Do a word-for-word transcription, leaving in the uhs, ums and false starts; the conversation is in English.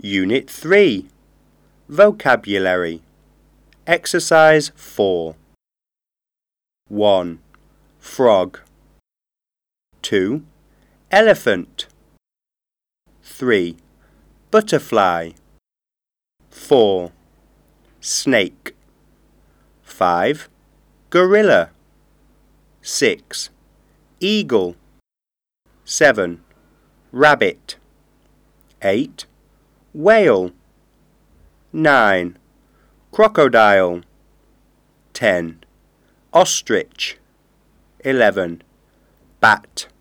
Unit three. Vocabulary. Exercise four. one. Frog. two. Elephant. three. Butterfly. four. Snake. five. Gorilla. six. Eagle. seven. Rabbit. eight. Whale. nine. Crocodile. ten. Ostrich. eleven. Bat.